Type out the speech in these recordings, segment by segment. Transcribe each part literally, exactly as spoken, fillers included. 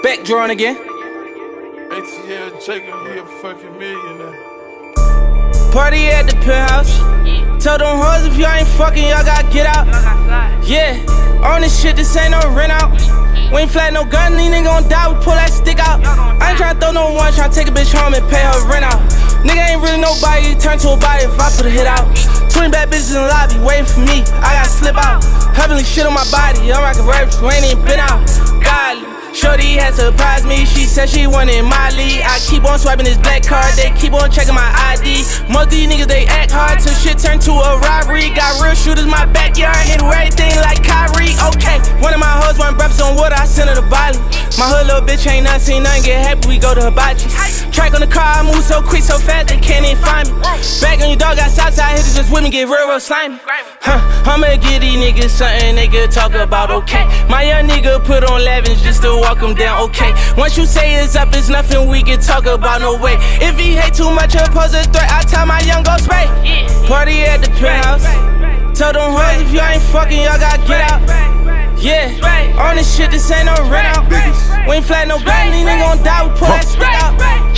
Back drawing again. A T L Jacob, he a fucking millionaire. Party at the penthouse. Tell them hoes if y'all ain't fucking, y'all gotta get out. Yeah, on this shit, this ain't no rent out. We ain't flat no gun, these niggas gon' die, we pull that stick out. I ain't tryna throw no one, tryna take a bitch home and pay her rent out. Nigga ain't really nobody, turn to a body if I put a hit out. twenty bad bitches in the lobby, waiting for me, I gotta slip out. Heavenly shit on my body, I'm rockin' rap, you ain't even been out. Godly, shorty had surprised me, she said she wanted my lead. I keep on swiping this black card, they keep on checking my I D. Most of these niggas, they act hard till shit turn to a robbery. Got real shooters in my backyard, hit everything like Kyrie. Okay, one of my hoes want breakfast on water, I send her to Bali. My hood little bitch ain't nothing, seen nothing, get happy, we go to Hibachi's. Track on the car, I move so quick, so fast, they can't even find me. Back on your dog, got Southside hitters, just with me, get real, real slimy. Huh, I'ma give these niggas something they could talk about, okay. My young nigga put on elevens just to walk him down, okay. Once you say it's up, it's nothing we can talk about, no way. If he hate too much, he'll pose a threat, I tell my young go spray. Party at the penthouse. Tell them hoes if y'all ain't fucking, y'all gotta get out. Yeah, on this shit, this ain't no rent out. We ain't flat no gun, these niggas gon' die, we pull that stick out.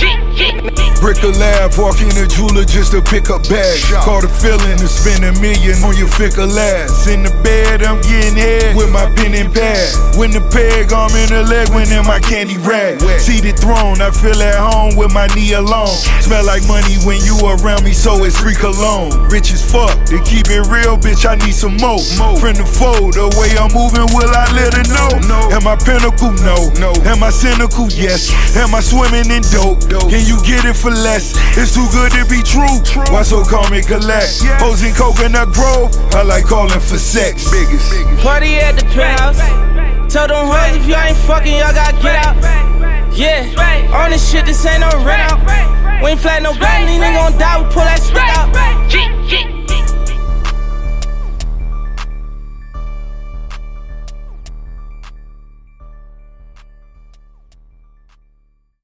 Brick a lab, walk in a jeweler just to pick up bags. Caught a feeling to spend a million on your fickle ass. In the bed, I'm getting head with my pen and pad. When the peg, arm in the leg, when in my candy rag. Seated throne, I feel at home with my knee alone. Smell like money when you around me, so it's free cologne. Rich as fuck, to keep it real, bitch, I need some more. Friend the foe, the way I'm moving, will I let her know? Am I pinnacle? No. Am I cynical? Yes. Am I swimming in dope? Can you get it for less? It's too good to be true. Why so calm and collect? Hoes in Coconut Grove, I like calling for sex. Biggest. Party at the penthouse. Tell them hoes if y'all ain't fucking, y'all gotta get out. Yeah, on this shit, this ain't no rent out. We ain't flat no gun, these niggas gon' die, we pull that stick out.